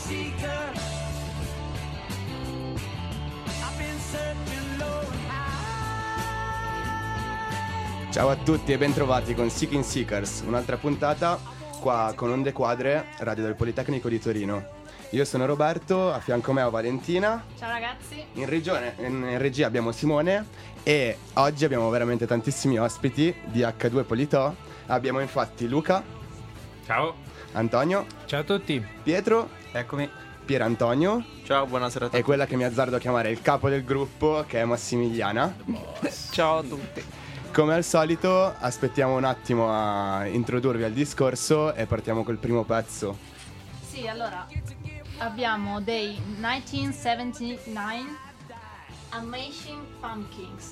seeker. I've been searching low and high. Ciao a tutti e bentrovati con Seeking Seekers, un'altra puntata qua con Onde Quadre, radio del Politecnico di Torino. Io sono Roberto, a fianco a me ho Valentina. Ciao ragazzi. In regia abbiamo Simone e oggi abbiamo veramente tantissimi ospiti di H2 Politò. Abbiamo infatti Luca. Ciao. Antonio. Ciao a tutti. Pietro. Eccomi. Pierantonio. Ciao, buonasera a tutti. E quella che mi azzardo a chiamare il capo del gruppo, che è Massimiliana. Ciao a tutti. Come al solito aspettiamo un attimo a introdurvi al discorso e partiamo col primo pezzo. Sì, allora abbiamo dei 1979 Amazing Pumpkins.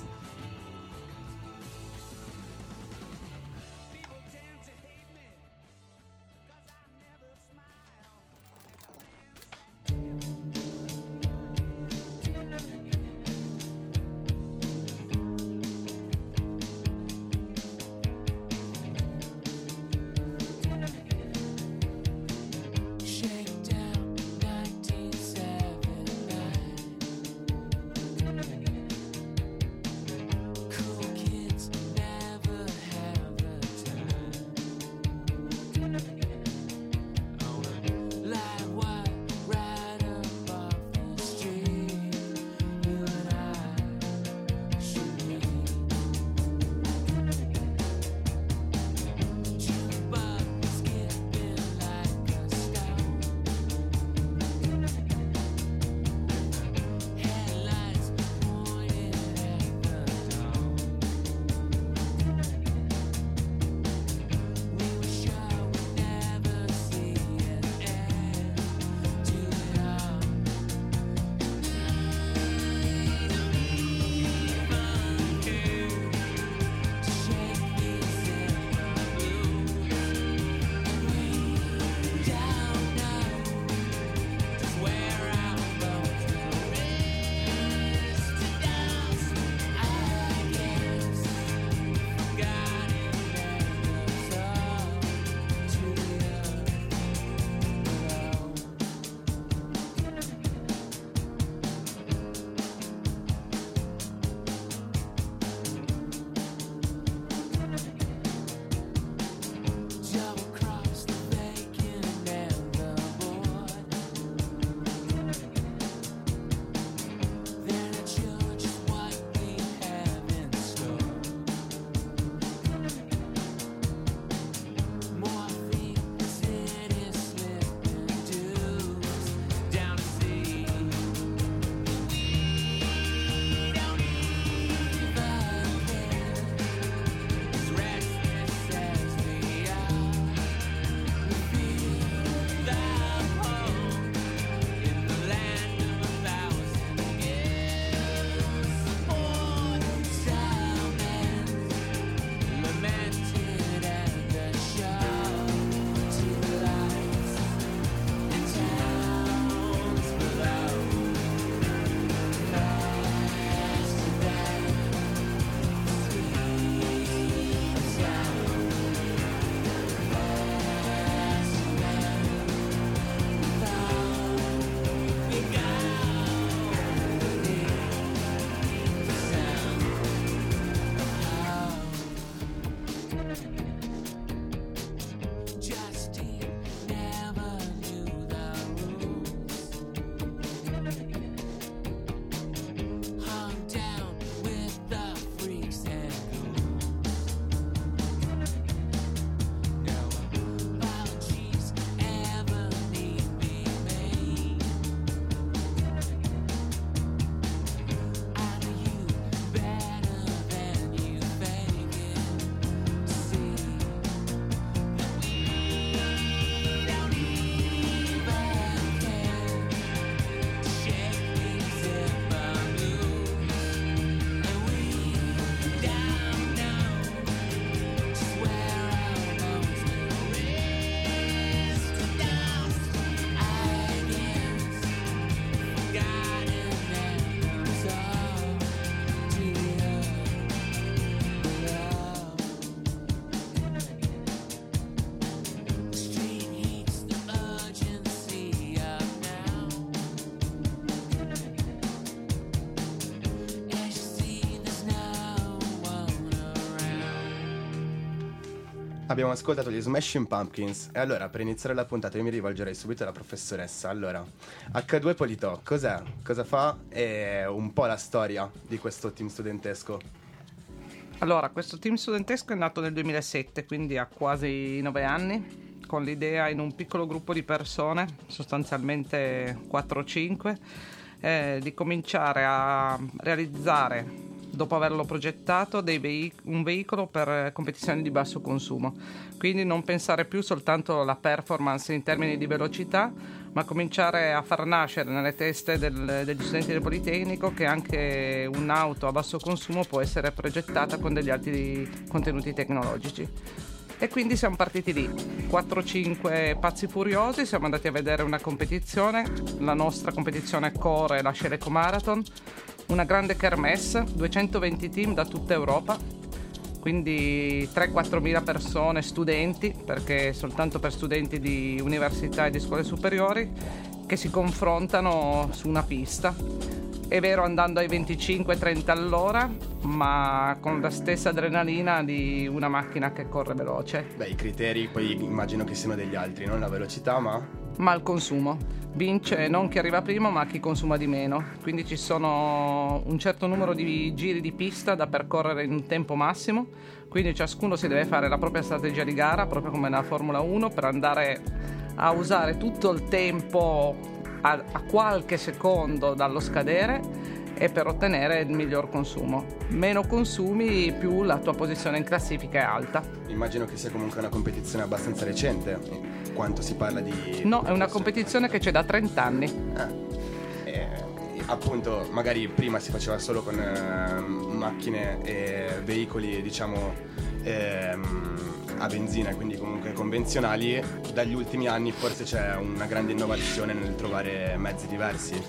Abbiamo ascoltato gli Smashing Pumpkins e allora per iniziare la puntata io mi rivolgerei subito alla professoressa. Allora, H2 Politò, cos'è? Cosa fa? E un po' la storia di questo team studentesco. Allora, questo team studentesco è nato nel 2007, quindi ha quasi 9 anni, con l'idea in un piccolo gruppo di persone, sostanzialmente 4 o 5, di cominciare a realizzare, dopo averlo progettato, un veicolo per competizioni di basso consumo. Quindi non pensare più soltanto alla performance in termini di velocità, ma cominciare a far nascere nelle teste degli studenti del Politecnico che anche un'auto a basso consumo può essere progettata con degli alti contenuti tecnologici. E quindi siamo partiti lì, 4-5 pazzi furiosi, siamo andati a vedere una competizione, la nostra competizione core, la Sceleco Marathon, una grande kermesse, 220 team da tutta Europa, quindi 3-4 mila persone, studenti, perché soltanto per studenti di università e di scuole superiori, che si confrontano su una pista. È vero, andando ai 25-30 all'ora, ma con la stessa adrenalina di una macchina che corre veloce. Beh, i criteri poi immagino che siano degli altri, non la velocità, ma il consumo. Vince non chi arriva prima, ma chi consuma di meno. Quindi ci sono un certo numero di giri di pista da percorrere in un tempo massimo. Quindi ciascuno si deve fare la propria strategia di gara, proprio come nella Formula 1, per andare a usare tutto il tempo a qualche secondo dallo scadere e per ottenere il miglior consumo. Meno consumi, più la tua posizione in classifica è alta. Immagino che sia comunque una competizione abbastanza recente. Quanto si parla di... No, è una competizione che c'è da 30 anni. Appunto, magari prima si faceva solo con macchine e veicoli, diciamo, a benzina, quindi comunque convenzionali. Dagli ultimi anni forse c'è una grande innovazione nel trovare mezzi diversi.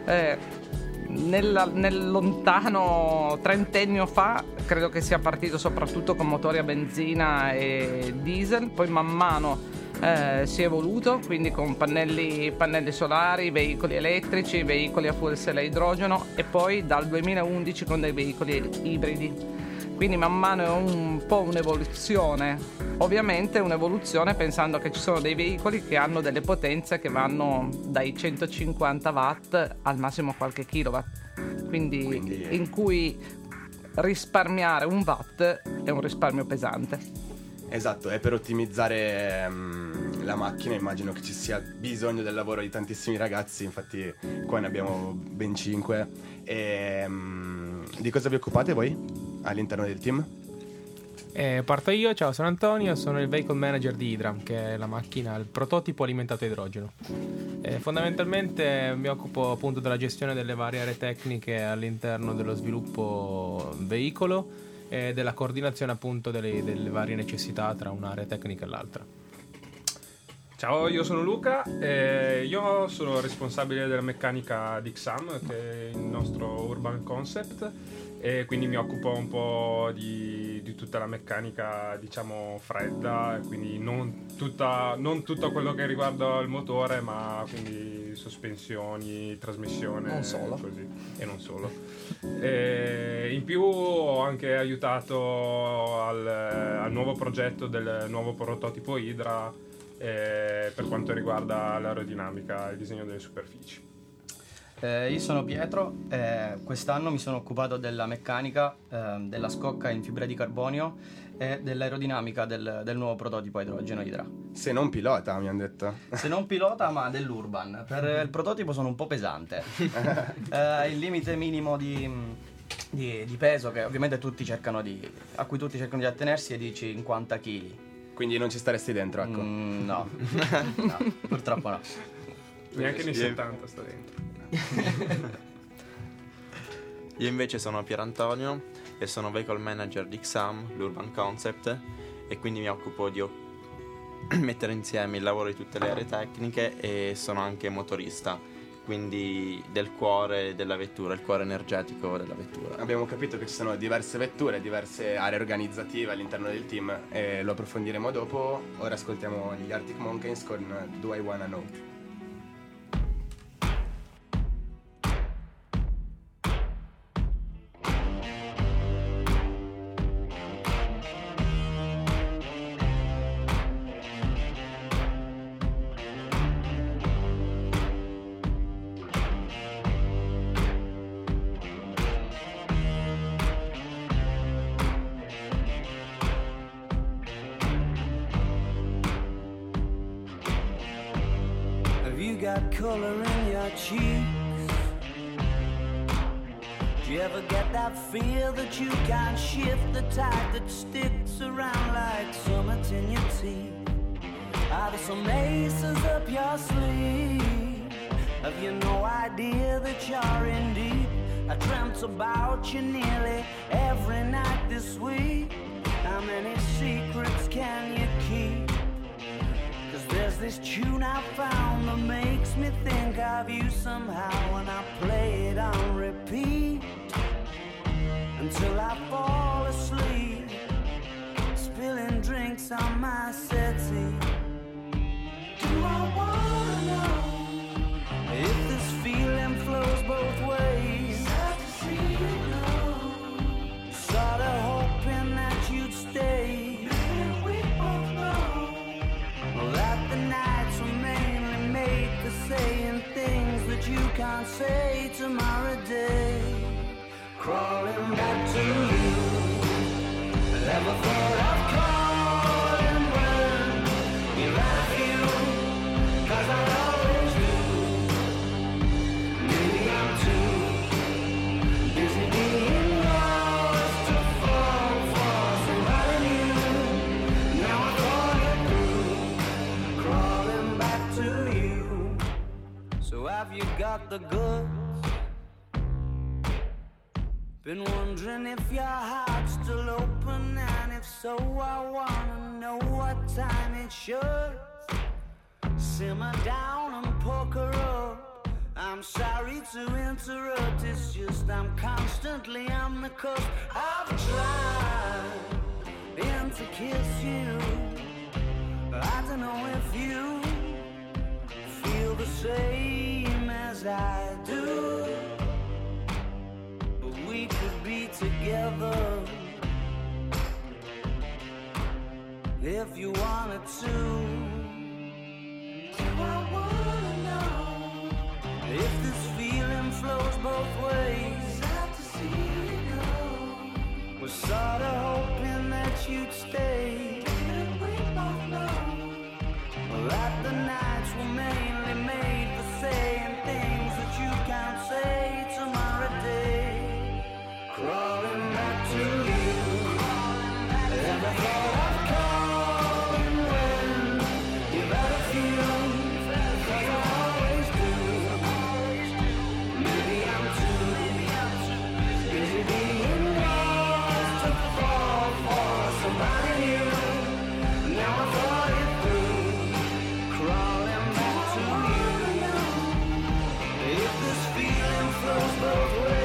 Nel lontano trentennio fa credo che sia partito soprattutto con motori a benzina e diesel, poi man mano si è evoluto, quindi con pannelli solari, veicoli elettrici, veicoli a fuel cell a idrogeno e poi dal 2011 con dei veicoli ibridi. Quindi man mano è un po' un'evoluzione, ovviamente un'evoluzione pensando che ci sono dei veicoli che hanno delle potenze che vanno dai 150 watt al massimo qualche kilowatt, quindi in cui risparmiare un watt è un risparmio pesante. Esatto, e per ottimizzare la macchina immagino che ci sia bisogno del lavoro di tantissimi ragazzi, infatti qua ne abbiamo ben 5. Di cosa vi occupate voi all'interno del team? Parto io, ciao, sono Antonio, sono il vehicle manager di Hydra, che è la macchina, il prototipo alimentato a idrogeno. Fondamentalmente mi occupo appunto della gestione delle varie aree tecniche all'interno dello sviluppo veicolo e della coordinazione appunto delle varie necessità tra un'area tecnica e l'altra. Ciao, io sono Luca, io sono responsabile della meccanica di XAM, che è il nostro Urban Concept, e quindi mi occupo un po' di tutta la meccanica, diciamo, fredda, quindi non tutto quello che riguarda il motore, ma quindi sospensioni, trasmissione, non solo. Così, e non solo. In più ho anche aiutato al nuovo progetto del nuovo prototipo Hydra, per quanto riguarda l'aerodinamica e il disegno delle superfici. Io sono Pietro, quest'anno mi sono occupato della meccanica, della scocca in fibra di carbonio e dell'aerodinamica del nuovo prototipo a idrogeno Hydra. Se non pilota, mi hanno detto. Se non pilota, ma dell'Urban. Per il prototipo sono un po' pesante. Il limite minimo di peso che ovviamente a cui tutti cercano di attenersi è di 50 kg. Quindi non ci staresti dentro, ecco. No, no, purtroppo no. Neanche nei 70 sta dentro. Io invece sono Pier Antonio e sono vehicle manager di XAM, l'Urban Concept, e quindi mi occupo di mettere insieme il lavoro di tutte le aree tecniche e sono anche motorista, quindi del cuore della vettura, il cuore energetico della vettura. Abbiamo capito che ci sono diverse vetture, diverse aree organizzative all'interno del team e lo approfondiremo dopo. Ora ascoltiamo gli Arctic Monkeys con Do I Wanna Know. color in your cheeks? Do you ever get that feel that you can't shift, the tide that sticks around like summits in your teeth? Are there some aces up your sleeve? Have you no idea that you're in deep? I dreamt about you nearly every night this week. How many secrets can you keep? 'Cause there's this tune I found that makes me think of you somehow, and I play it on repeat until I fall asleep, spilling drinks on my settee. Do I wanna know if this feeling flows both ways? Sad to see you go. Sorta hoping that you'd stay. Maybe we both know that the nights were mainly made for saying things that you can't say tomorrow day. Crawling back to you. Never thought I'd calling when you love you, 'cause I always do. Maybe I'm too busy being lost to fall for somebody new. Now I thought it through, crawling back to you. So have you got the goods? Been wondering if your heart's still open, and if so, I wanna know what time it should. Simmer down and poker up. I'm sorry to interrupt, it's just I'm constantly on the cusp. I've tried been to kiss you. I don't know if you feel the same as I do. We could be together if you wanted to. I wanna know if this feeling flows both ways. Sad to see you go. Was sorta hoping that you'd stay. And we both know that the nights were mainly made for saying things that you can't say tomorrow day. Crawling back to you. Never thought I'd call when you better feel, 'cause I always do. Maybe I'm too busy being lost to fall for somebody new. Now I thought it through, crawling back to you. If this feeling flows both ways,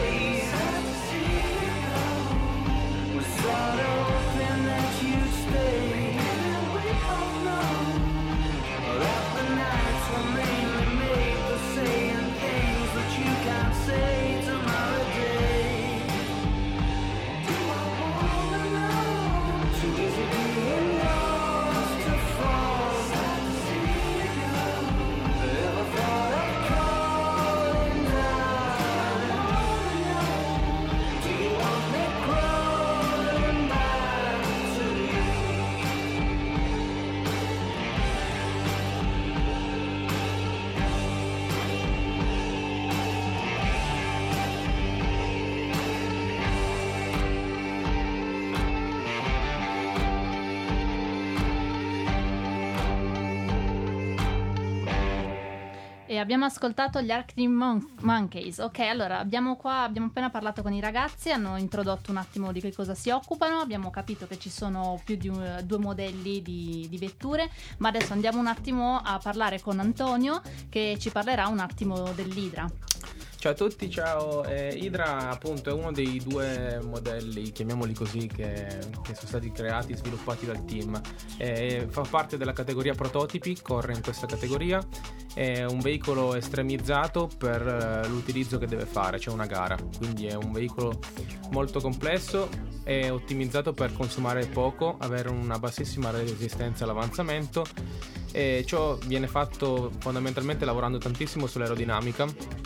sort of hoping that you'd stay. And we both know that the nights were mainly made for saying things that you can't say tomorrow day. Do I wanna know? Too busy being lost to fall. Sad to see you go. Ever thought of calling down? Do you want me crawling back to you? E abbiamo ascoltato gli Arctic Monkeys. Ok, allora abbiamo appena parlato con i ragazzi, hanno introdotto un attimo di che cosa si occupano, abbiamo capito che ci sono più di due modelli di vetture, ma adesso andiamo un attimo a parlare con Antonio, che ci parlerà un attimo dell'Hydra. Ciao a tutti, ciao. Hydra appunto è uno dei due modelli, chiamiamoli così, che sono stati creati e sviluppati dal team. Fa parte della categoria prototipi, corre in questa categoria. È un veicolo estremizzato per l'utilizzo che deve fare, c'è una gara, quindi è un veicolo molto complesso, è ottimizzato per consumare poco, avere una bassissima resistenza all'avanzamento, e ciò viene fatto fondamentalmente lavorando tantissimo sull'aerodinamica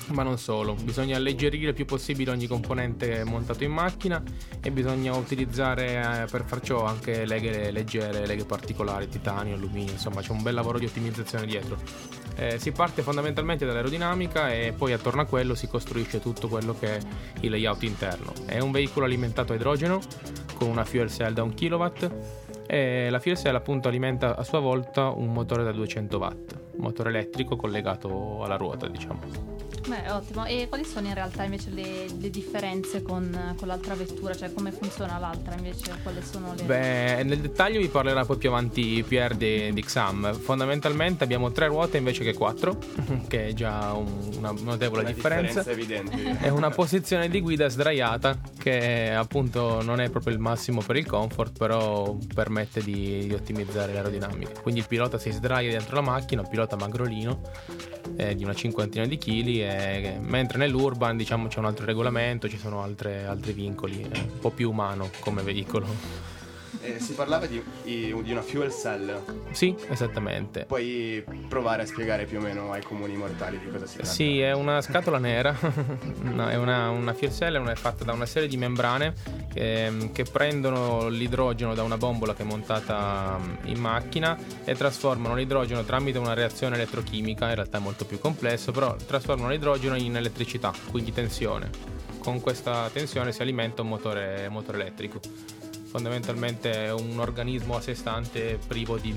ma non solo. Bisogna alleggerire il più possibile ogni componente montato in macchina e bisogna utilizzare per far ciò anche leghe leggere, leghe particolari, titanio, alluminio, insomma c'è un bel lavoro di ottimizzazione dietro. Si parte fondamentalmente dall'aerodinamica e poi attorno a quello si costruisce tutto quello che è il layout interno. È un veicolo alimentato a idrogeno con una fuel cell da 1 kW e la fuel cell appunto alimenta a sua volta un motore da 200 watt, motore elettrico collegato alla ruota, diciamo. Beh, ottimo. E quali sono in realtà invece le differenze con l'altra vettura? Cioè come funziona l'altra invece? Quali sono le... Beh, nel dettaglio vi parlerà poi più avanti Pierre di XAM. Fondamentalmente abbiamo 3 ruote invece che 4, che è già una notevole differenza evidente. È una posizione di guida sdraiata che appunto non è proprio il massimo per il comfort, però permette di ottimizzare l'aerodinamica. Quindi il pilota si sdraia dentro la macchina, un pilota magrolino di una cinquantina di chili, mentre nell'urban diciamo c'è un altro regolamento, ci sono altri vincoli, è un po' più umano come veicolo. Si parlava di una fuel cell. Sì, esattamente. Puoi provare a spiegare più o meno ai comuni mortali di cosa si tratta? Sì, è una scatola nera. No, è una fuel cell, è fatta da una serie di membrane che prendono l'idrogeno da una bombola che è montata in macchina e trasformano l'idrogeno tramite una reazione elettrochimica, in realtà è molto più complesso, però trasformano l'idrogeno in elettricità, quindi tensione. Con questa tensione si alimenta un motore elettrico. Fondamentalmente è un organismo a sé stante, privo di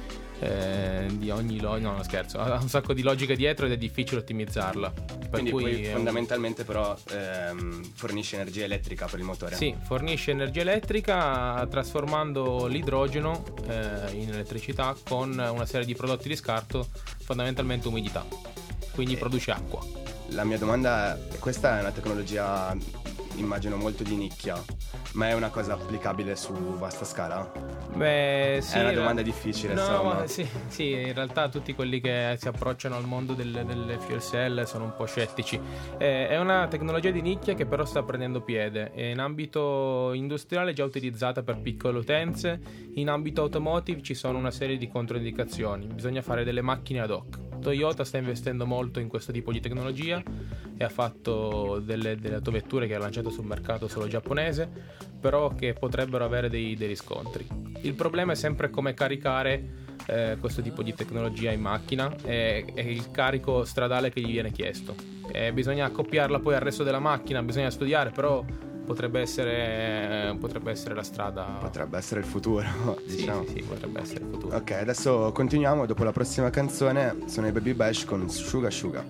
ogni logica. No, scherzo, ha un sacco di logica dietro ed è difficile ottimizzarla. Quindi poi fondamentalmente però fornisce energia elettrica per il motore. Sì, fornisce energia elettrica trasformando l'idrogeno in elettricità con una serie di prodotti di scarto, fondamentalmente umidità, quindi produce acqua. La mia domanda è: questa è una tecnologia immagino molto di nicchia, ma è una cosa applicabile su vasta scala? Beh, sì, è una domanda difficile, insomma. Sì, in realtà tutti quelli che si approcciano al mondo delle fuel cell sono un po' scettici. È una tecnologia di nicchia che però sta prendendo piede. È in ambito industriale già utilizzata per piccole utenze, in ambito automotive ci sono una serie di controindicazioni, bisogna fare delle macchine ad hoc. Toyota sta investendo molto in questo tipo di tecnologia e ha fatto delle autovetture che ha lanciato sul mercato solo giapponese, però che potrebbero avere dei riscontri. Il problema è sempre come caricare questo tipo di tecnologia in macchina e il carico stradale che gli viene chiesto. Bisogna accoppiarla poi al resto della macchina, bisogna studiare, però potrebbe essere la strada. Potrebbe essere il futuro, diciamo. Sì, potrebbe essere il futuro. Ok, adesso continuiamo. Dopo la prossima canzone sono i Baby Bash con Sugar Sugar.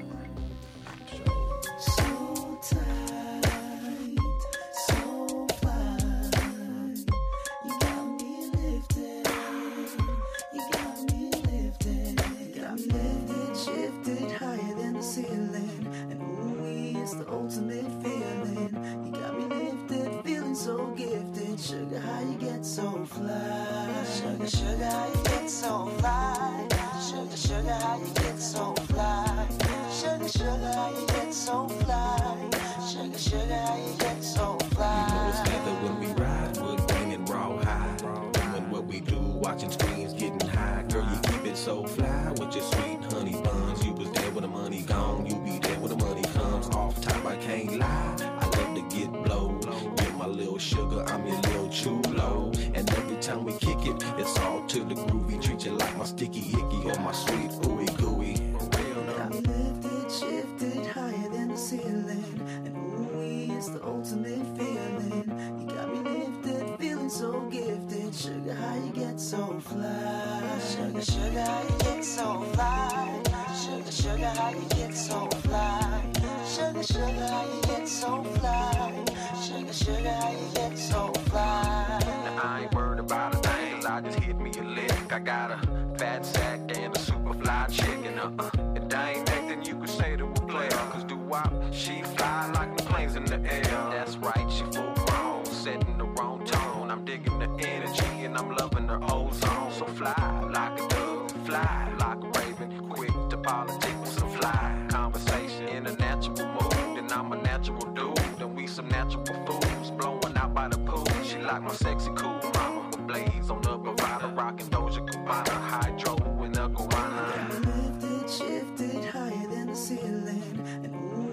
I got a fat sack and a super fly chicken. If I ain't acting, you could say to a player. Cause do-wop, she fly like the planes in the air. That's right, she full grown, setting the wrong tone. I'm digging the energy and I'm loving her ozone. So fly like a dove, fly like a raven. Quick to politic with some fly conversation in a natural mood. And I'm a natural dude, and we some natural fools blowing out by the pool. She like my sexy cool mama, with blades on the Bravada, rocking Doja Cubana, hydro in the guana. Lifted, shifted higher than the ceiling, and ooh,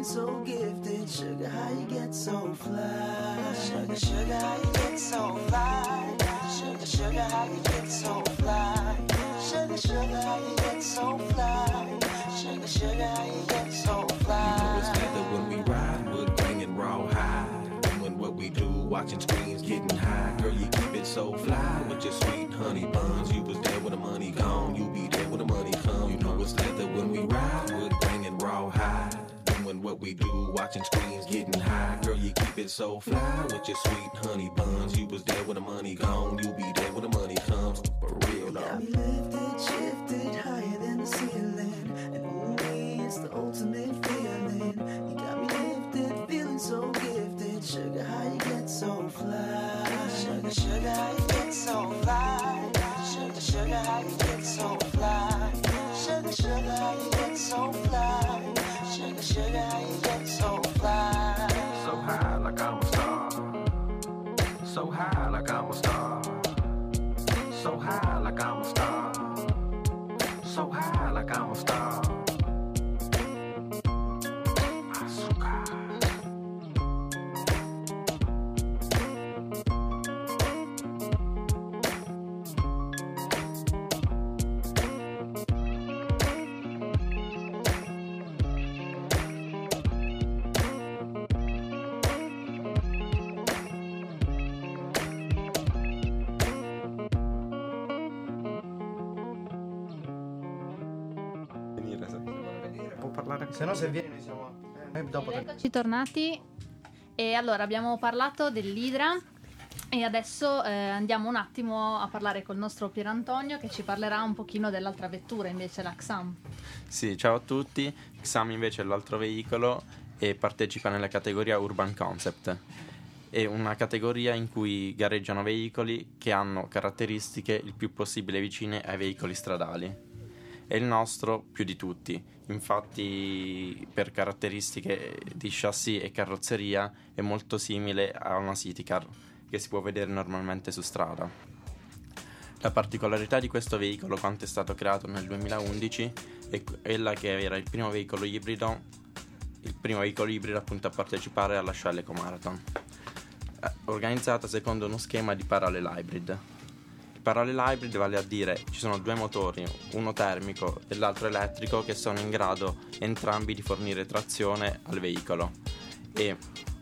so gifted. Sugar, how you get so fly? Sugar, sugar, how you get so fly? Sugar, sugar, how you get so fly? Sugar, sugar, how you get so fly? Sugar, sugar, how you get so fly? You know it's leather when we ride, wood grain and raw hide. Doing what we do, watching screens, getting high. Girl, you keep it so fly with your sweet honey buns. You was there when the money gone, you be there when the money come. You know it's leather when we ride, wood grain and raw hide. Doing what we do, watching screens, getting high. Girl, you keep it so fly with your sweet honey buns. You was there when the money gone, you be there when the money comes. For real, though. Got me lifted, shifted higher than the ceiling, and only it's the ultimate feeling. You got me lifted, feeling so gifted. Sugar, how you get so fly? Sugar, sugar, how you get so fly? Sugar, sugar, how you get so fly? Sugar, sugar, how you get so fly? Sugar, sugar, how you get so fly? So high like I'm a star. So high like I'm a star. So high like I'm a star. So high like I'm a star. Azúcar. Può parlare. Se no, se vieni, noi siamo. Noi dopo. Eccoci tornati. E allora abbiamo parlato dell'Hydra. E adesso andiamo un attimo a parlare col nostro Pier Antonio, che ci parlerà un pochino dell'altra vettura, invece la XAM. Sì, ciao a tutti. XAM invece è l'altro veicolo e partecipa nella categoria Urban Concept. È una categoria in cui gareggiano veicoli che hanno caratteristiche il più possibile vicine ai veicoli stradali. E il nostro più di tutti. Infatti, per caratteristiche di chassis e carrozzeria è molto simile a una city car che si può vedere normalmente su strada. La particolarità di questo veicolo, quanto è stato creato nel 2011, è quella che era il primo veicolo ibrido appunto a partecipare alla Shell Eco Marathon, organizzata secondo uno schema di parallel hybrid. Parallel hybrid vale a dire ci sono due motori, uno termico e l'altro elettrico, che sono in grado entrambi di fornire trazione al veicolo e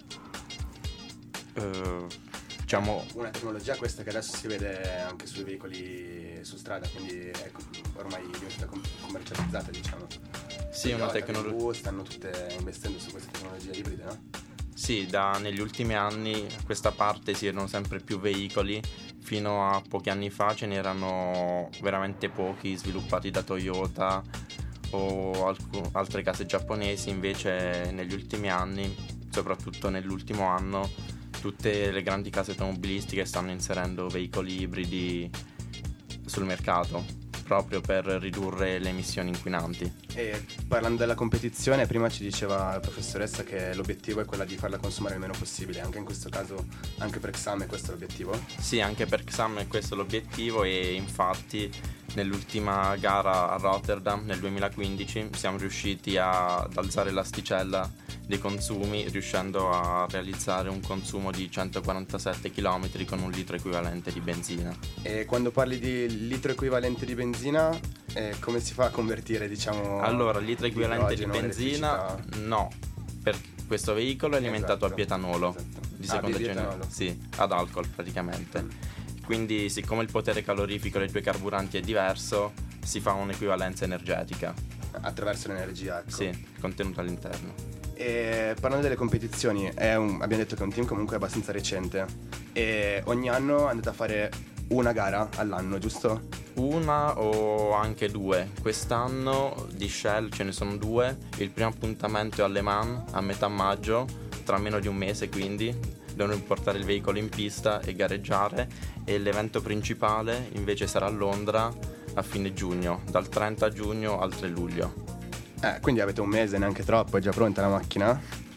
diciamo una tecnologia questa che adesso si vede anche sui veicoli su strada, quindi è ormai diventata commercializzata, diciamo. sì, una tecnologia. Stanno tutte investendo su queste tecnologie ibride, no? Sì, negli ultimi anni a questa parte si vedono sempre più veicoli. Fino a pochi anni fa ce n'erano veramente pochi sviluppati da Toyota o altre case giapponesi. Invece negli ultimi anni, soprattutto nell'ultimo anno, tutte le grandi case automobilistiche stanno inserendo veicoli ibridi sul mercato, proprio per ridurre le emissioni inquinanti. E parlando della competizione, prima ci diceva la professoressa che l'obiettivo è quella di farla consumare il meno possibile. Anche in questo caso, anche per XAM è questo l'obiettivo? Sì, anche per XAM è questo l'obiettivo, e infatti nell'ultima gara a Rotterdam nel 2015 siamo riusciti ad alzare l'asticella dei consumi, riuscendo a realizzare un consumo di 147 km con un litro equivalente di benzina. E quando parli di litro equivalente di benzina, come si fa a convertire, diciamo? Allora, il litro equivalente di benzina no, per questo veicolo è alimentato a bietanolo, di seconda generazione, sì, ad alcol praticamente. Quindi, siccome il potere calorifico dei due carburanti è diverso, si fa un'equivalenza energetica attraverso l'energia, ecco. Sì, contenuta all'interno. E parlando delle competizioni, abbiamo detto che è un team comunque abbastanza recente e ogni anno andate a fare una gara all'anno, giusto? Una o anche due. Quest'anno di Shell ce ne sono due. Il primo appuntamento è a Le Mans a metà maggio, tra meno di un mese, quindi devono portare il veicolo in pista e gareggiare, e l'evento principale invece sarà a Londra a fine giugno, dal 30 giugno al 3 luglio. Quindi avete un mese, neanche troppo, è già pronta la macchina?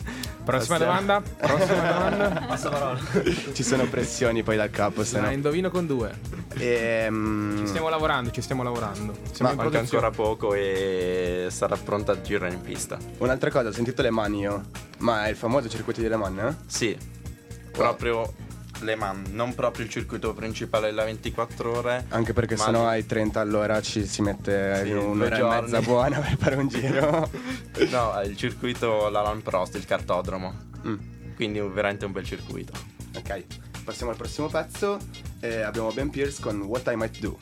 Prossima domanda. Passa parola. Ci sono pressioni poi dal capo, se no. Indovino con 2. Ci stiamo lavorando. Siamo in Manca produzione. ancora poco e sarà pronta a girare in pista. Un'altra cosa, ho sentito Le Mans io. Ma è il famoso circuito di Le Mans, eh? Sì, proprio Le Mans, non proprio il circuito principale della 24 ore. Anche perché ma sennò ai 30 all'ora si mette Sì, un'ora 2 e mezza giorni. buona per fare un giro. No, è il circuito l'Alan Prost, il cartodromo. Quindi veramente un bel circuito. Ok, passiamo al prossimo pezzo. Abbiamo Ben Pierce con What I Might Do.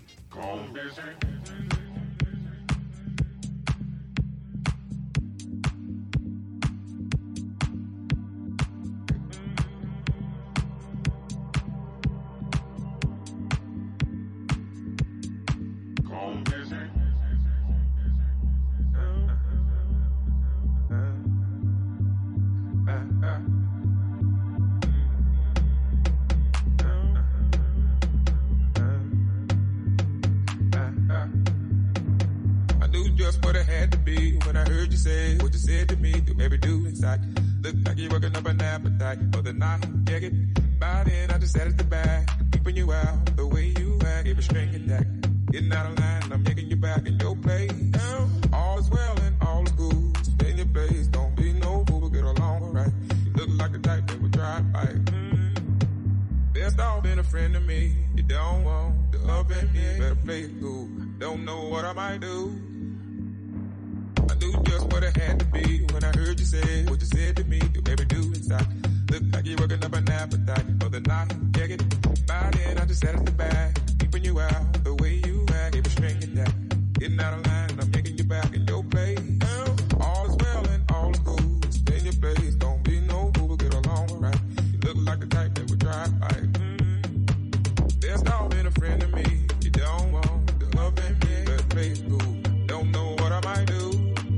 I knew just what it had to be when I heard you say what you said to me. You maybe do inside. Look like you're working up an appetite for the night. Yeah, get by then. I just sat at the back, keeping you out the way you act. Gave a string attack, getting out of line. I'm making you back in your place. All is well and all is good. Stay in your place. Don't be no fool, but get along right. You look like the type that would drive by. Best off been a friend to me. You don't want to up and me. Better play it cool. Don't know what I might do. I knew just what it had to be when I heard you say what you said to me. You maybe do inside. Look like you're working up an appetite for the night. Yeah, get by then. I just sat at the back, keeping you out the way you act. Gave a string attack, getting out of line. I'm making you back in your place. All is well and all is good. Stay in your place. Don't be no fool, but get along right. You look like the type that would drive by. There's not been a friend to me. You don't want to love and me. Better play it cool. Don't know what I might do.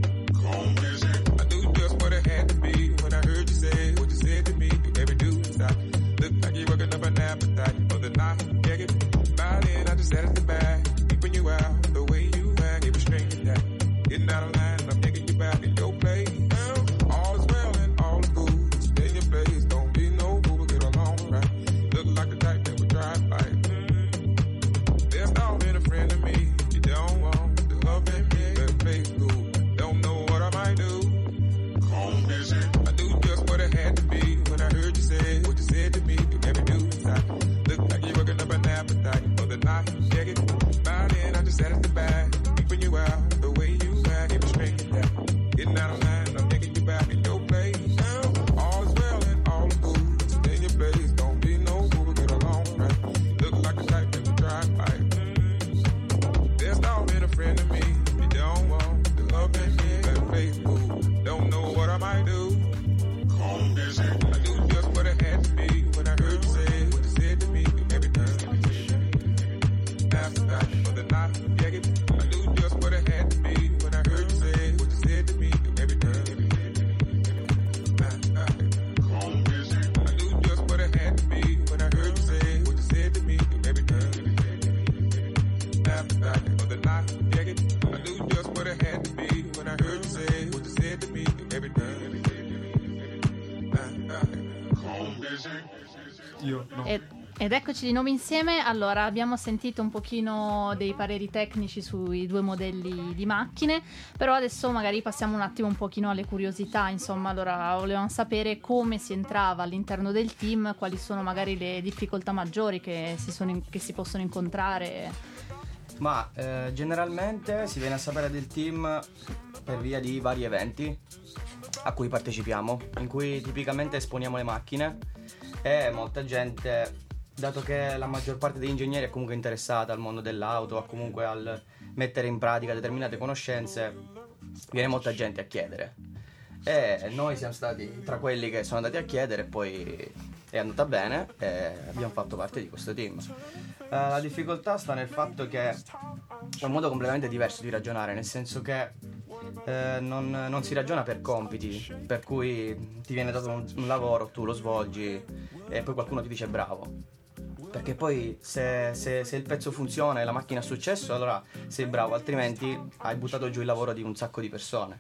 I knew just what it had to be when I heard you say what you said to me. You never do inside. Look like you're working up an appetite for the night. Yeah, get by then. I just sat at the back, keeping you out the way you act. Gave a string attack, getting out of line. I'm taking you back in your place. All is well and all is good. Stay in your place. Don't be no fool, but get along right. Look like the type that would drive by. There's not been a friend to me. You don't want to love and me. Better play it cool. Don't know what I might do. I knew just what it had to be when I heard you say what you said to me. You never do inside. Look like you're working up an appetite for the night. Yeah, get by then. I just sat at the back, keeping you out the way you act. Gave a string attack, getting out of line. I'm taking you back in your place. All is well and all is good. Stay in your place. Don't be no fool, get along right. Look like the type that would drive by. There's not been a friend to me. You don't want to love and me. Better play it cool. Don't know what I might do. I knew just what it had to be when I heard you say what you said to me. You every time. For the night, yeah, I knew just what it had to be when I heard you say what you said to me. You every time. I knew just what it had to be when I heard you say what you said to me. You every time. For the night, yeah, I knew just what it had to be when I heard you say what you said to me. You every time. Ed eccoci di nuovo insieme. Allora, abbiamo sentito un pochino dei pareri tecnici sui due modelli di macchine, però adesso magari passiamo un attimo un pochino alle curiosità. Insomma, allora volevamo sapere come si entrava all'interno del team, quali sono magari le difficoltà maggiori che si possono incontrare. Ma generalmente si viene a sapere del team per via di vari eventi a cui partecipiamo, in cui tipicamente esponiamo le macchine e molta gente, dato che la maggior parte degli ingegneri è comunque interessata al mondo dell'auto, a comunque al mettere in pratica determinate conoscenze, viene molta gente a chiedere. E noi siamo stati tra quelli che sono andati a chiedere, poi è andata bene e abbiamo fatto parte di questo team. La difficoltà sta nel fatto che è un modo completamente diverso di ragionare, nel senso che non si ragiona per compiti, per cui ti viene dato un lavoro, tu lo svolgi e poi qualcuno ti dice bravo. Perché poi se il pezzo funziona e la macchina ha successo, allora sei bravo, altrimenti hai buttato giù il lavoro di un sacco di persone.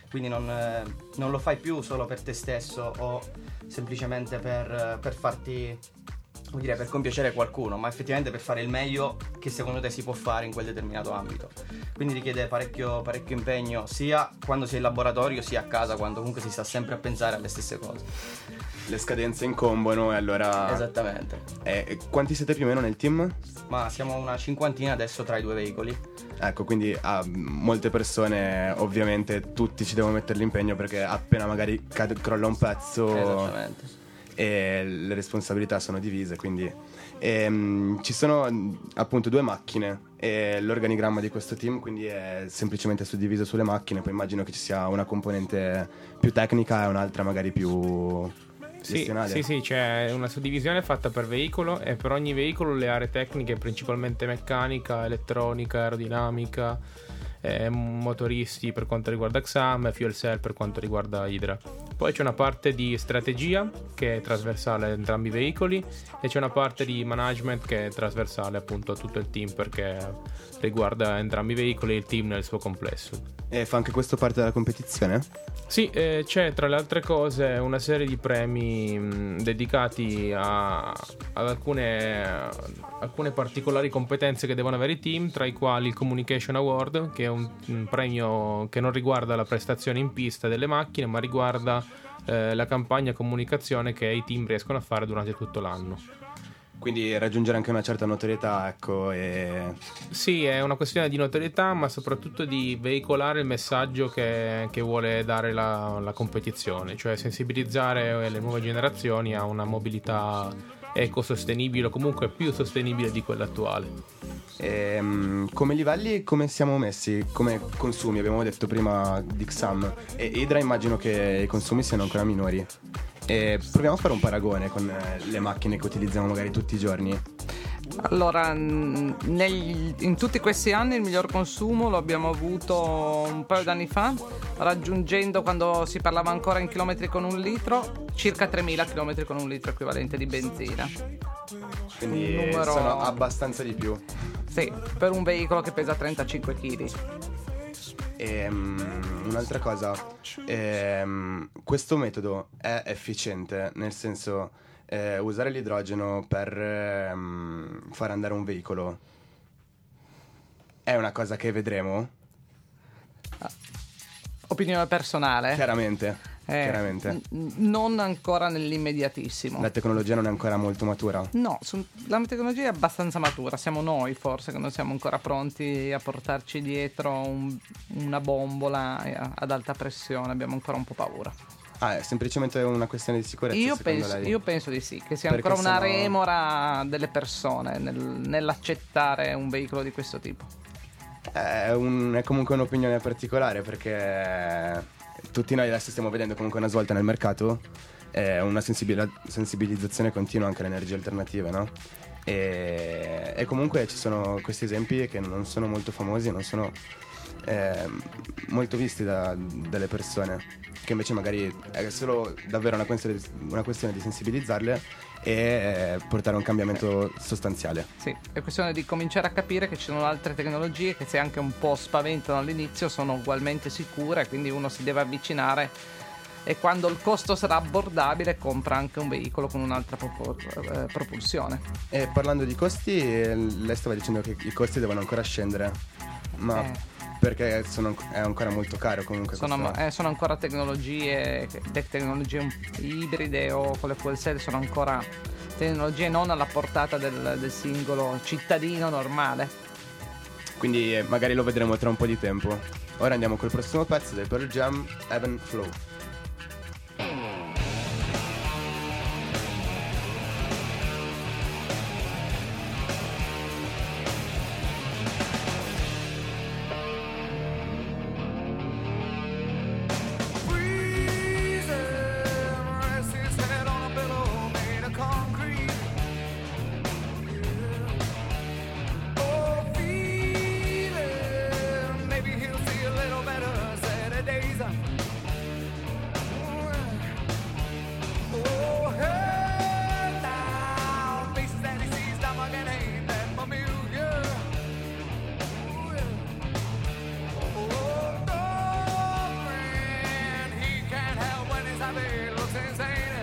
quindi non lo fai più solo per te stesso o semplicemente per farti, come dire, per compiacere qualcuno, ma effettivamente per fare il meglio che secondo te si può fare in quel determinato ambito. Quindi richiede parecchio impegno, sia quando si è in laboratorio sia a casa, quando comunque si sta sempre a pensare alle stesse cose. Le scadenze incombono e allora... Esattamente. Quanti siete più o meno nel team? Ma siamo una 50 adesso tra i 2 veicoli. Ecco, quindi molte persone, ovviamente tutti ci devono mettere l'impegno, perché appena magari crolla un pezzo... Esattamente. E le responsabilità sono divise, quindi ci sono appunto 2 macchine e l'organigramma di questo team quindi è semplicemente suddiviso sulle macchine. Poi immagino che ci sia una componente più tecnica e un'altra magari più gestionale. Sì, c'è una suddivisione fatta per veicolo e per ogni veicolo le aree tecniche, principalmente meccanica, elettronica, aerodinamica, motoristi per quanto riguarda XAM e fuel cell per quanto riguarda Hydra. Poi c'è una parte di strategia che è trasversale a entrambi i veicoli e c'è una parte di management che è trasversale appunto a tutto il team, perché riguarda entrambi i veicoli e il team nel suo complesso. E fa anche questo parte della competizione? Sì, c'è tra le altre cose una serie di premi dedicati ad alcune particolari competenze che devono avere i team, tra i quali il Communication Award, che è un premio che non riguarda la prestazione in pista delle macchine, ma riguarda la campagna comunicazione che i team riescono a fare durante tutto l'anno. Quindi raggiungere anche una certa notorietà, ecco. Sì, è una questione di notorietà, ma soprattutto di veicolare il messaggio che vuole dare la competizione, cioè sensibilizzare le nuove generazioni a una mobilità ecosostenibile o comunque più sostenibile di quella attuale. Come livelli come siamo messi? Come consumi? Abbiamo detto prima di XAM e Hydra, immagino che i consumi siano ancora minori. Proviamo a fare un paragone con le macchine che utilizziamo magari tutti i giorni. Allora, in tutti questi anni il miglior consumo lo abbiamo avuto un paio d'anni fa, raggiungendo, quando si parlava ancora in chilometri con 1 litro, circa 3.000 chilometri con 1 litro equivalente di benzina. Quindi sono abbastanza di più. Sì, per un veicolo che pesa 35 kg. Un'altra cosa, questo metodo è efficiente, nel senso, usare l'idrogeno per far andare un veicolo è una cosa che vedremo? Opinione personale? Chiaramente. Non ancora nell'immediatissimo. La tecnologia non è ancora molto matura? No, la tecnologia è abbastanza matura. Siamo noi forse che non siamo ancora pronti a portarci dietro una bombola ad alta pressione. Abbiamo ancora un po' paura. È semplicemente una questione di sicurezza? Io penso di sì, che sia ancora una remora delle persone nell'accettare un veicolo di questo tipo. È comunque un'opinione particolare, perché tutti noi adesso stiamo vedendo comunque una svolta nel mercato, una sensibilizzazione continua anche alle energie alternative, no? E comunque ci sono questi esempi che non sono molto famosi, non sono molto visti dalle persone, che invece magari è solo davvero una questione di sensibilizzarle e portare un cambiamento sostanziale. Sì, è questione di cominciare a capire che ci sono altre tecnologie che, se anche un po' spaventano all'inizio, sono ugualmente sicure, quindi uno si deve avvicinare e quando il costo sarà abbordabile compra anche un veicolo con un'altra propulsione. E parlando di costi, lei stava dicendo che i costi devono ancora scendere, ma perché è ancora molto caro comunque? Sono ancora tecnologie ibride o con le fuel cell, sono ancora tecnologie non alla portata del singolo cittadino normale. Quindi magari lo vedremo tra un po' di tempo. Ora andiamo col prossimo pezzo del Pearl Jam, Ebb and Flow. it looks insane.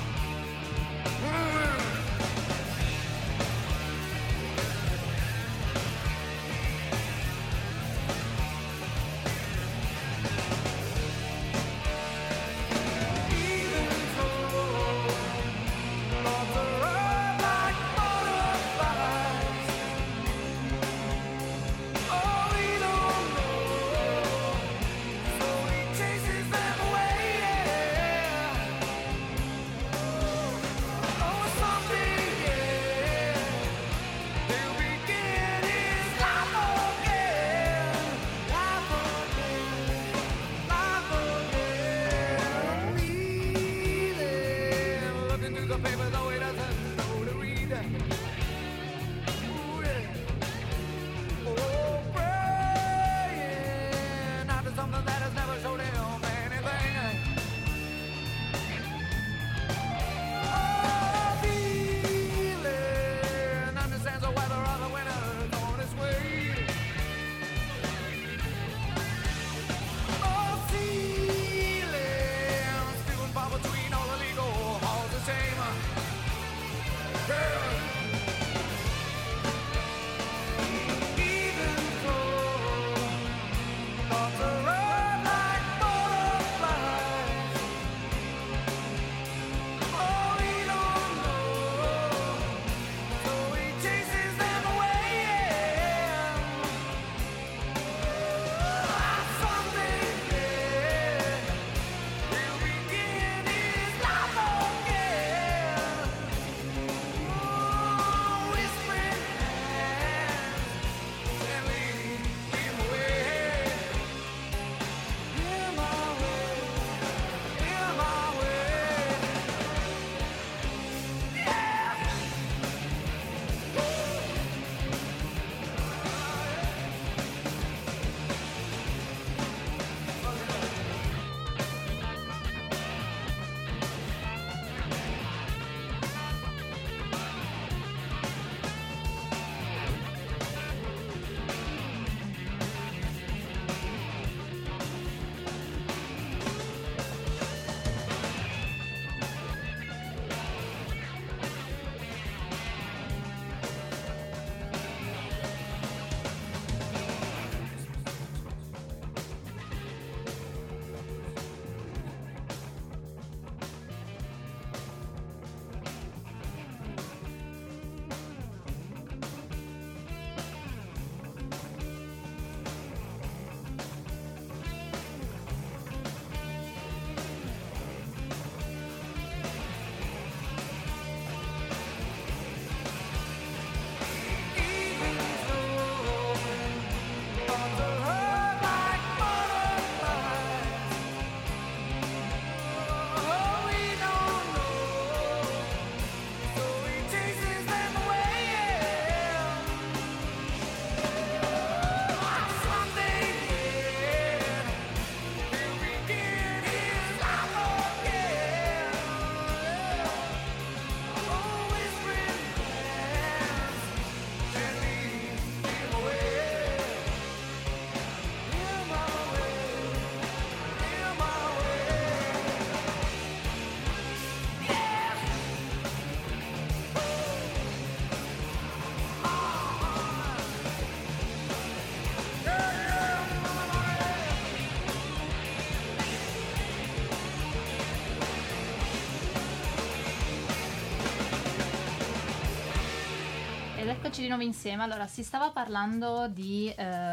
Ed eccoci di nuovo insieme. Allora, si stava parlando di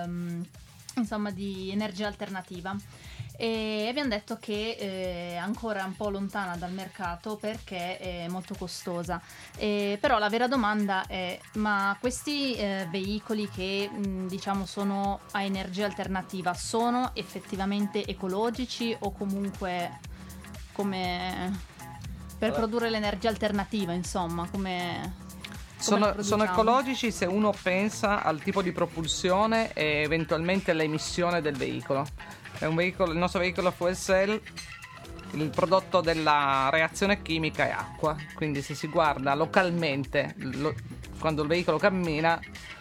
insomma di energia alternativa e abbiamo detto che è ancora un po' lontana dal mercato perché è molto costosa, però la vera domanda è: ma questi veicoli che diciamo sono a energia alternativa sono effettivamente ecologici o comunque come per produrre l'energia alternativa, insomma, sono ecologici se uno pensa al tipo di propulsione e eventualmente all'emissione del veicolo. Il nostro veicolo fuel cell, il prodotto della reazione chimica è acqua, quindi se si guarda localmente quando il veicolo cammina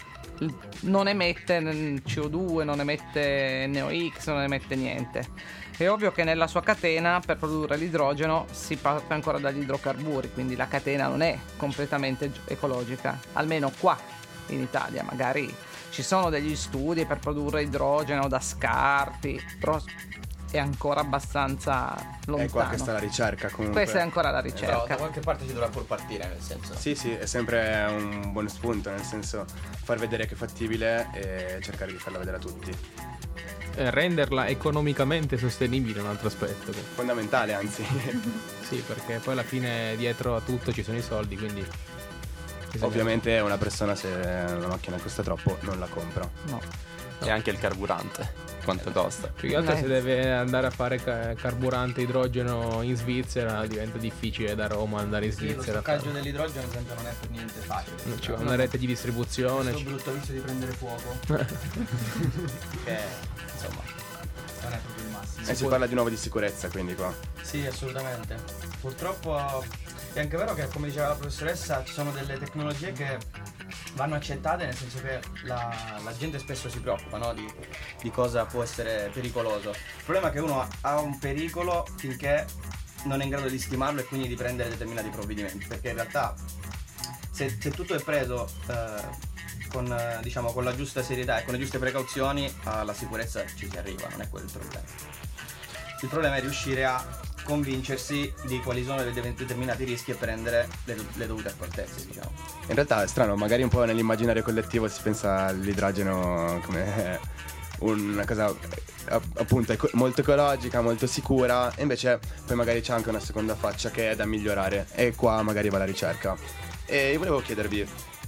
non emette CO2, non emette NOx, non emette niente. È ovvio che nella sua catena per produrre l'idrogeno si parte ancora dagli idrocarburi, quindi la catena non è completamente ecologica, almeno qua in Italia. Magari ci sono degli studi per produrre idrogeno da scarti, però è ancora abbastanza lontano. E qua che sta la ricerca comunque. Questa è ancora la ricerca. Però da qualche parte si dovrà pur partire, nel senso. Sì, è sempre un buon spunto, nel senso far vedere che è fattibile e cercare di farla vedere a tutti. Renderla economicamente sostenibile è un altro aspetto. Fondamentale, anzi. Sì, perché poi alla fine dietro a tutto ci sono i soldi, quindi ovviamente una persona, se la macchina costa troppo, non la compra. No. E anche il carburante, quanto costa. Più che altro se deve andare a fare carburante idrogeno in Svizzera diventa difficile da Roma andare in Sì, lo Svizzera. stoccaggio dell'idrogeno, ad esempio, non è per niente facile. Non ci va una rete di distribuzione. Questo brutto vizio di prendere fuoco. Che insomma non è proprio il massimo. E si parla di nuovo di sicurezza, quindi qua. Sì, assolutamente. Purtroppo è anche vero che, come diceva la professoressa, ci sono delle tecnologie che vanno accettate, nel senso che la gente spesso si preoccupa, no? di cosa può essere pericoloso. Il problema è che uno ha un pericolo finché non è in grado di stimarlo e quindi di prendere determinati provvedimenti, perché in realtà se tutto è preso con la giusta serietà e con le giuste precauzioni, alla sicurezza ci si arriva, non è quello il problema. Il problema è riuscire a convincersi di quali sono i determinati rischi e prendere le dovute accortezze, diciamo. In realtà è strano, magari un po' nell'immaginario collettivo si pensa all'idrogeno come una cosa appunto molto ecologica, molto sicura, e invece poi magari c'è anche una seconda faccia che è da migliorare, e qua magari va la ricerca. E io volevo chiedervi,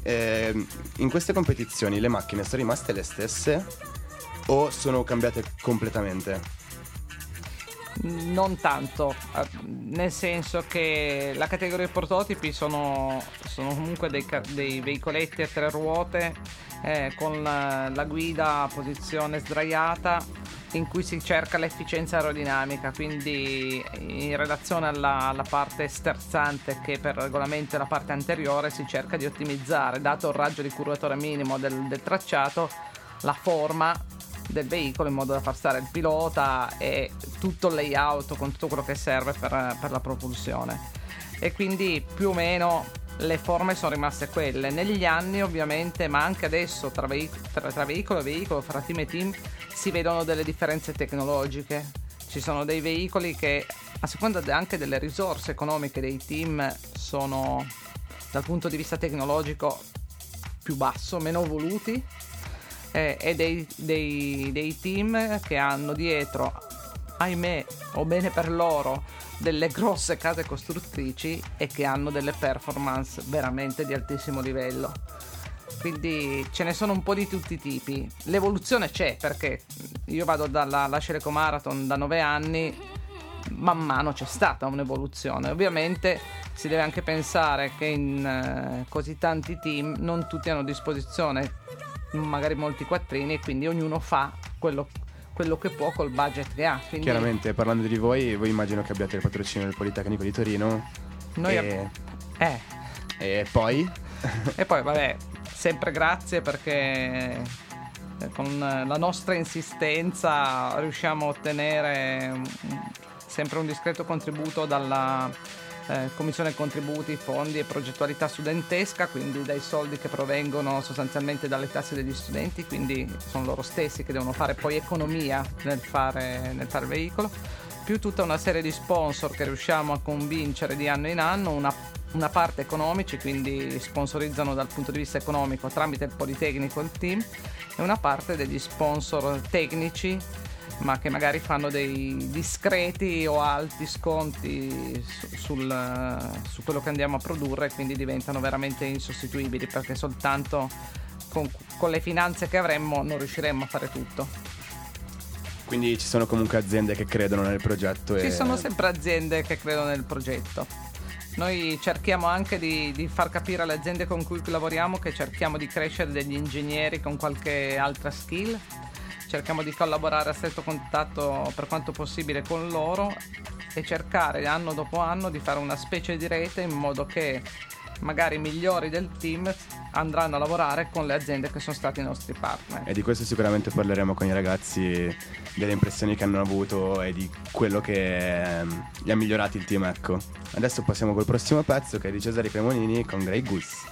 in queste competizioni le macchine sono rimaste le stesse o sono cambiate completamente? Non tanto, nel senso che la categoria prototipi sono comunque dei veicoletti a 3 ruote con la guida a posizione sdraiata, in cui si cerca l'efficienza aerodinamica, quindi in relazione alla parte sterzante, che per regolamento è la parte anteriore, si cerca di ottimizzare, dato il raggio di curvatura minimo del tracciato, la forma del veicolo, in modo da far stare il pilota e tutto il layout con tutto quello che serve per la propulsione. E quindi più o meno le forme sono rimaste quelle. Negli anni ovviamente, ma anche adesso tra veicolo e veicolo, fra team e team, si vedono delle differenze tecnologiche. Ci sono dei veicoli che, a seconda anche delle risorse economiche dei team, sono dal punto di vista tecnologico più basso, meno evoluti, e dei team che hanno dietro, ahimè o bene per loro, delle grosse case costruttrici e che hanno delle performance veramente di altissimo livello. Quindi ce ne sono un po' di tutti i tipi. L'evoluzione c'è, perché io vado dalla Sceleco Marathon da 9 anni, man mano c'è stata un'evoluzione. Ovviamente si deve anche pensare che in così tanti team non tutti hanno a disposizione magari molti quattrini, e quindi ognuno fa quello che può col budget che ha. Quindi chiaramente, parlando di voi immagino che abbiate il patrocinio del Politecnico di Torino. Noi e poi e poi vabbè, sempre grazie, perché con la nostra insistenza riusciamo a ottenere sempre un discreto contributo dalla Commissione Contributi, Fondi e Progettualità Studentesca, quindi dai soldi che provengono sostanzialmente dalle tasse degli studenti, quindi sono loro stessi che devono fare poi economia nel fare il veicolo, più tutta una serie di sponsor che riusciamo a convincere di anno in anno, una parte economici, quindi sponsorizzano dal punto di vista economico tramite il Politecnico il team, e una parte degli sponsor tecnici, ma che magari fanno dei discreti o alti sconti su quello che andiamo a produrre, e quindi diventano veramente insostituibili, perché soltanto con le finanze che avremmo non riusciremmo a fare tutto. Quindi ci sono comunque aziende che credono nel progetto. Ci sono sempre aziende che credono nel progetto. Noi cerchiamo anche di far capire alle aziende con cui lavoriamo che cerchiamo di crescere degli ingegneri con qualche altra skill. Cerchiamo di collaborare a stretto contatto per quanto possibile con loro, e cercare anno dopo anno di fare una specie di rete, in modo che magari i migliori del team andranno a lavorare con le aziende che sono stati i nostri partner. E di questo sicuramente parleremo con i ragazzi, delle impressioni che hanno avuto e di quello che gli ha migliorati il team, ecco. Adesso passiamo col prossimo pezzo, che è di Cesare Cremonini con Grey Goose.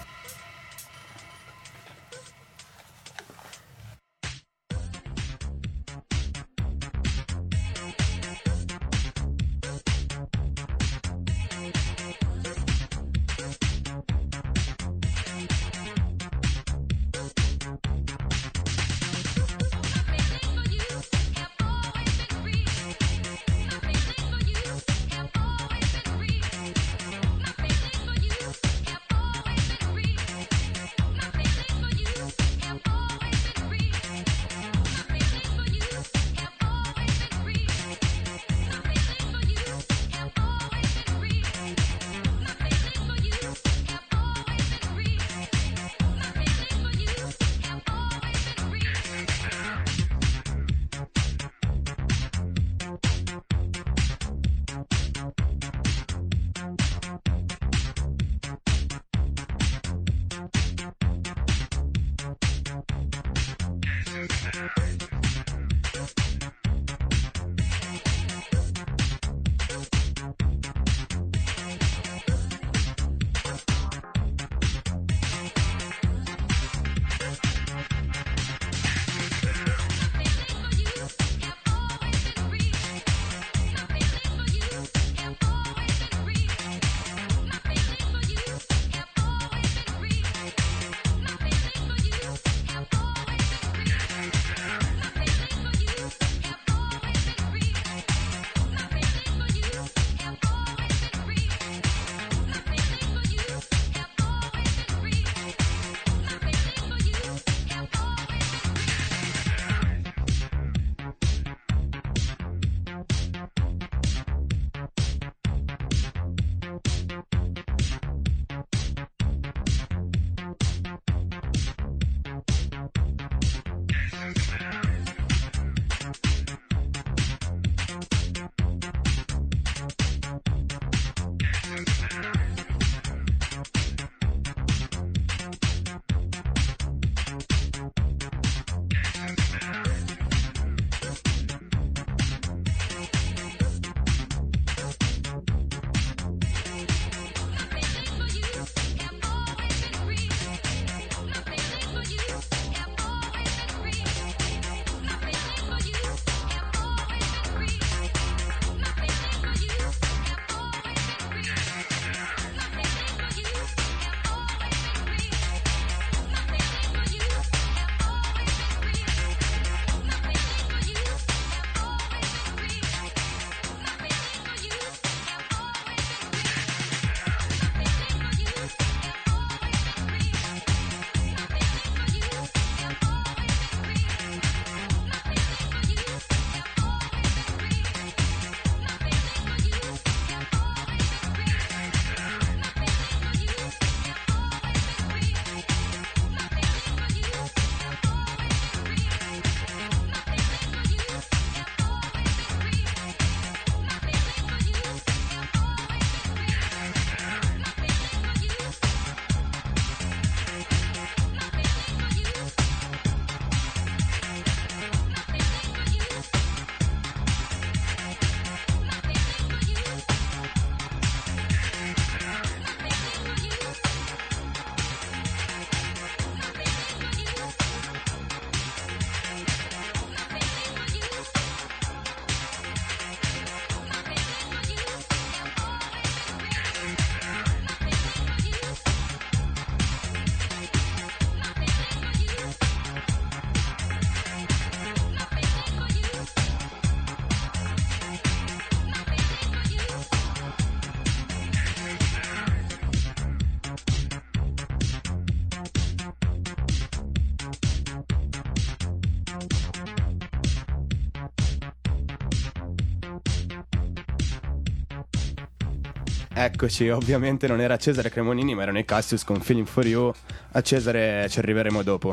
Eccoci, ovviamente non era Cesare Cremonini, ma erano i Cassius con Feeling for You. A Cesare ci arriveremo dopo.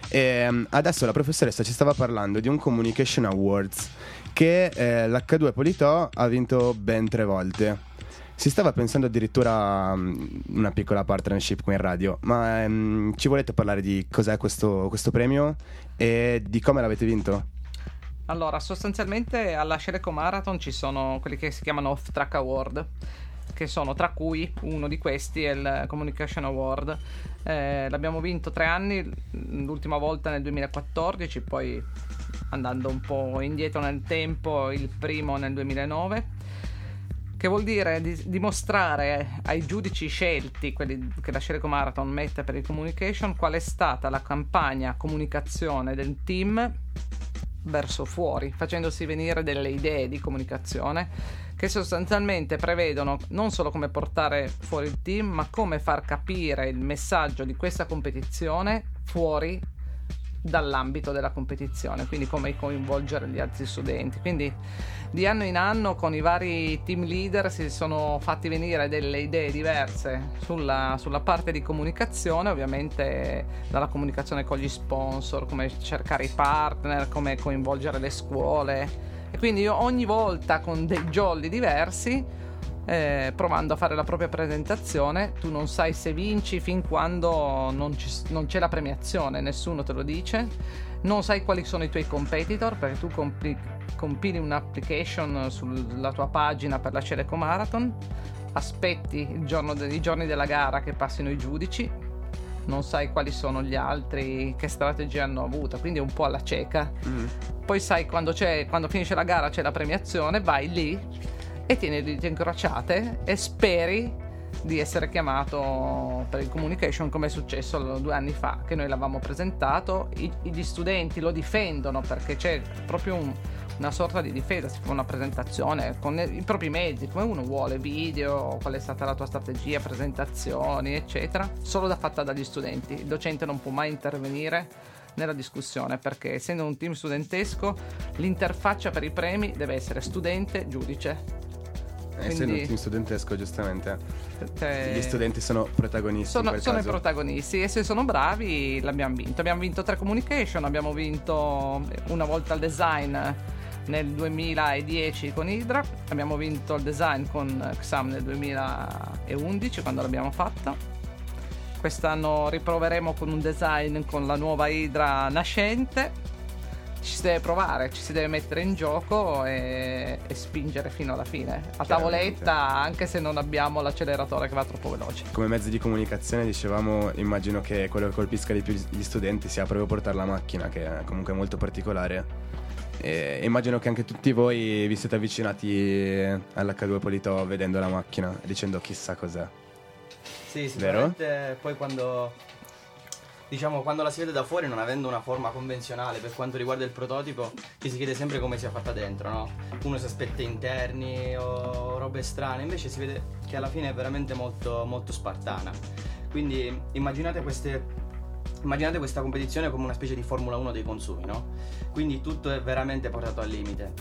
E adesso la professoressa ci stava parlando di un Communication Awards che l'H2 Politò ha vinto ben 3 volte. Si stava pensando addirittura a una piccola partnership qui in radio, ma ci volete parlare di cos'è questo premio e di come l'avete vinto? Allora, sostanzialmente alla Scereco Marathon ci sono quelli che si chiamano Off Track Award, che sono, tra cui uno di questi è il Communication Award. L'abbiamo vinto 3 anni, l'ultima volta nel 2014, poi andando un po' indietro nel tempo il primo nel 2009, che vuol dire dimostrare ai giudici scelti, quelli che la Scereco Marathon mette per il communication, qual è stata la campagna comunicazione del team verso fuori, facendosi venire delle idee di comunicazione che sostanzialmente prevedono non solo come portare fuori il team, ma come far capire il messaggio di questa competizione fuori dall'ambito della competizione, quindi come coinvolgere gli altri studenti. Quindi di anno in anno con i vari team leader si sono fatti venire delle idee diverse sulla parte di comunicazione, ovviamente dalla comunicazione con gli sponsor, come cercare i partner, come coinvolgere le scuole, e quindi io ogni volta con dei jolly diversi, provando a fare la propria presentazione. Tu non sai se vinci fin quando non c'è la premiazione, nessuno te lo dice, non sai quali sono i tuoi competitor, perché tu compili un'application sulla tua pagina per la Scereco Marathon, aspetti i giorni della gara che passino i giudici, non sai quali sono gli altri, che strategie hanno avuto, quindi è un po' alla cieca. Poi sai quando finisce la gara c'è la premiazione, vai lì e tieni le dita incrociate e speri di essere chiamato per il communication, come è successo 2 anni fa che noi l'avevamo presentato. Gli studenti lo difendono perché c'è proprio una sorta di difesa, si fa una presentazione con i propri mezzi, come uno vuole, video, qual è stata la tua strategia, presentazioni eccetera, solo fatta dagli studenti. Il docente non può mai intervenire nella discussione, perché essendo un team studentesco l'interfaccia per i premi deve essere studente-giudice. Essendo un team studentesco, giustamente, gli studenti sono protagonisti. Sono i protagonisti, e se sono bravi l'abbiamo vinto. Abbiamo vinto 3 communication, abbiamo vinto una volta il design nel 2010 con Hydra, abbiamo vinto il design con XAM nel 2011 quando l'abbiamo fatta. Quest'anno riproveremo con un design con la nuova Hydra nascente. Ci si deve provare, ci si deve mettere in gioco e spingere fino alla fine a tavoletta, anche se non abbiamo l'acceleratore che va troppo veloce. Come mezzi di comunicazione, dicevamo, immagino che quello che colpisca di più gli studenti sia proprio portare la macchina, che è comunque molto particolare, e immagino che anche tutti voi vi siete avvicinati all'H2 Polito vedendo la macchina e dicendo chissà cos'è. Sì, sicuramente. Vero? Poi quando la si vede da fuori, non avendo una forma convenzionale per quanto riguarda il prototipo, ci si chiede sempre come sia fatta dentro, no? Uno si aspetta interni o robe strane, invece si vede che alla fine è veramente molto, molto spartana. Quindi immaginate questa competizione come una specie di Formula 1 dei consumi, no? Quindi tutto è veramente portato al limite.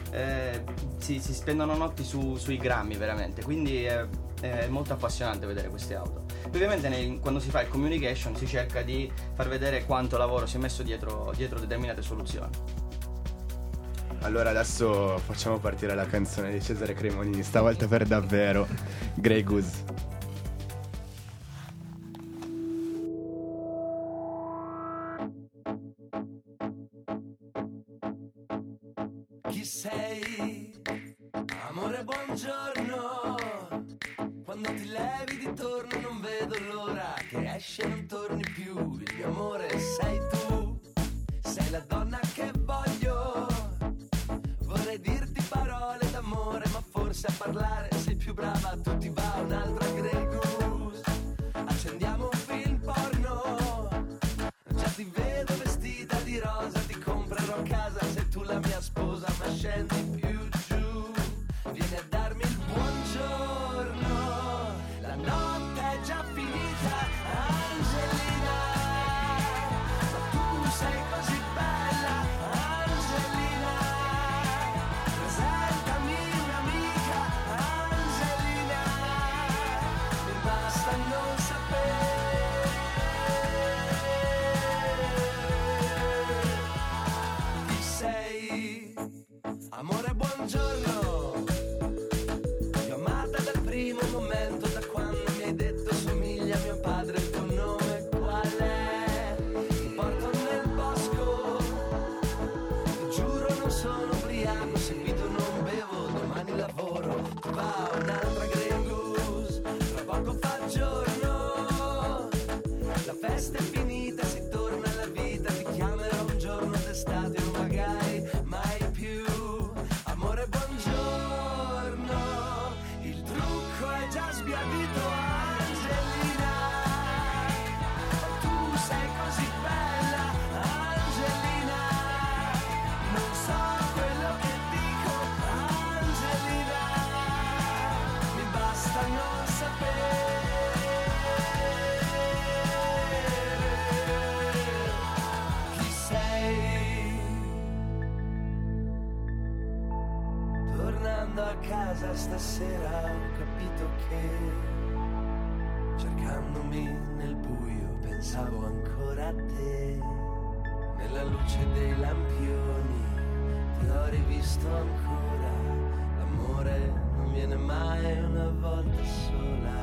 Si spendono notti sui grammi veramente, quindi è molto appassionante vedere queste auto. Ovviamente quando si fa il communication si cerca di far vedere quanto lavoro si è messo dietro determinate soluzioni. Allora adesso facciamo partire la canzone di Cesare Cremonini, stavolta per davvero, Grey Goose. Chi sei? Amore, buongiorno. Quando ti levi di torno non vedo l'ora che esce e non torni più. Il mio amore sei tu, sei la donna che voglio. Vorrei dirti parole d'amore, ma forse a parlare sei più brava. Tu ti va un'altra Grey Goose. Accendiamo un film porno. Già ti vedo vestita di rosa, ti comprerò a casa se tu la mia sposa, ma scendi più giù. Vieni a darmi il buongiorno. La notte è già finita, Angelina, ma tu Chi sei? Tornando a casa stasera ho capito che cercandomi nel buio pensavo ancora a te. Nella luce dei lampioni ti ho rivisto ancora. L'amore non viene mai una volta sola.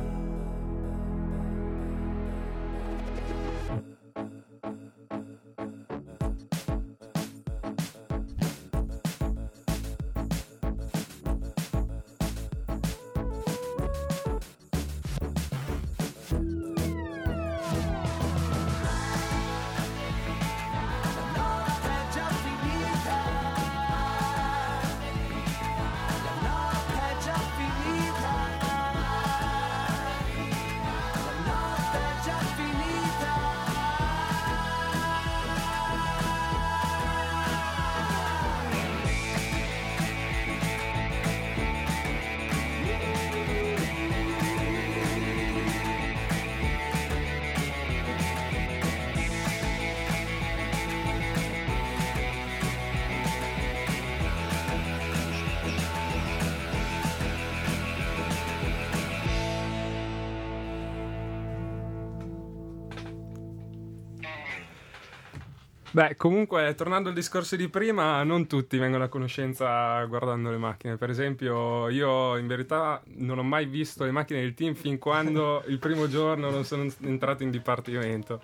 Beh, comunque, tornando al discorso di prima, non tutti vengono a conoscenza guardando le macchine. Per esempio, io in verità non ho mai visto le macchine del team fin quando il primo giorno non sono entrato in dipartimento.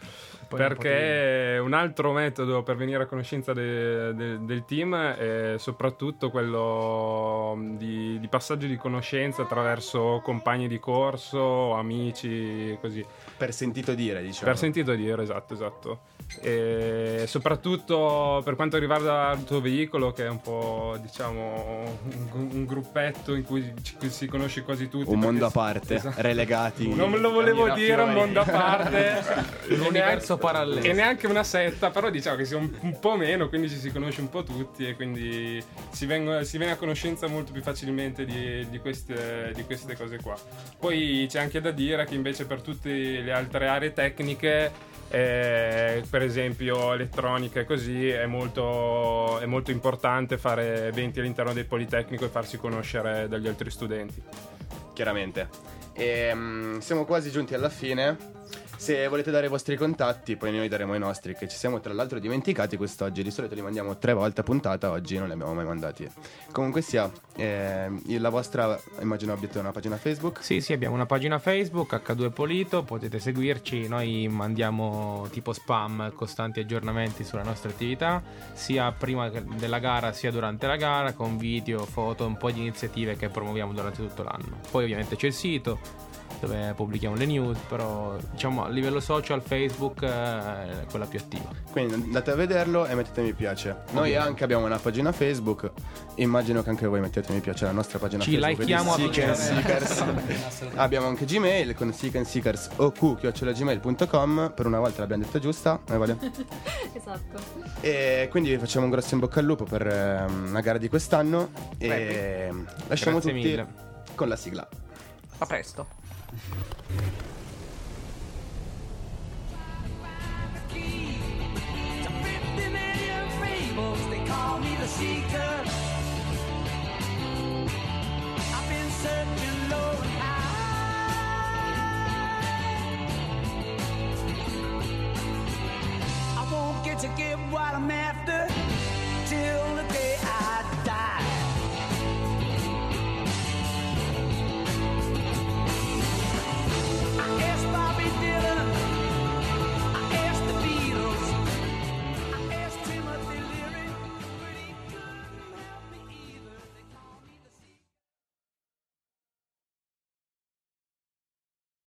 Perché un altro metodo per venire a conoscenza del team è soprattutto quello di passaggio di conoscenza attraverso compagni di corso, amici, così. Per sentito dire, diciamo. Per sentito dire, esatto. E soprattutto per quanto riguarda il tuo veicolo, che è un po', diciamo, un gruppetto in cui si conosce quasi tutti. Un mondo a parte, relegati. Non me lo volevo dire, un mondo a parte. Un universo parallelo. E neanche una setta, però diciamo che siamo un po' meno, quindi ci si conosce un po' tutti e quindi si viene a conoscenza molto più facilmente di queste cose qua. Poi c'è anche da dire che invece per tutte le altre aree tecniche, per esempio elettronica e così, è molto importante fare eventi all'interno del Politecnico e farsi conoscere dagli altri studenti. Chiaramente. Siamo quasi giunti alla fine. Se volete dare i vostri contatti, poi noi daremo i nostri, che ci siamo tra l'altro dimenticati quest'oggi. Di solito li mandiamo 3 volte a puntata, oggi non li abbiamo mai mandati. Comunque sia, la vostra, immagino abbiate una pagina Facebook. Sì, abbiamo una pagina Facebook, H2 Polito, potete seguirci. Noi mandiamo tipo spam costanti aggiornamenti sulla nostra attività, sia prima della gara sia durante la gara, con video, foto, un po' di iniziative che promuoviamo durante tutto l'anno. Poi ovviamente c'è il sito dove pubblichiamo le news, però diciamo a livello social Facebook è quella più attiva. Quindi andate a vederlo e mettete mi piace. Noi anche abbiamo una pagina Facebook, immagino che anche voi mettete mi piace alla nostra pagina ci Facebook. Ci likeiamo a Seekers. Abbiamo anche Gmail con seekandseekers@gmail.com. Per una volta l'abbiamo detta giusta, vale? Esatto. E quindi facciamo un grosso in bocca al lupo per una gara di quest'anno. E lasciamo Grazie tutti mille. con la sigla. A presto. To get what I'm after till the day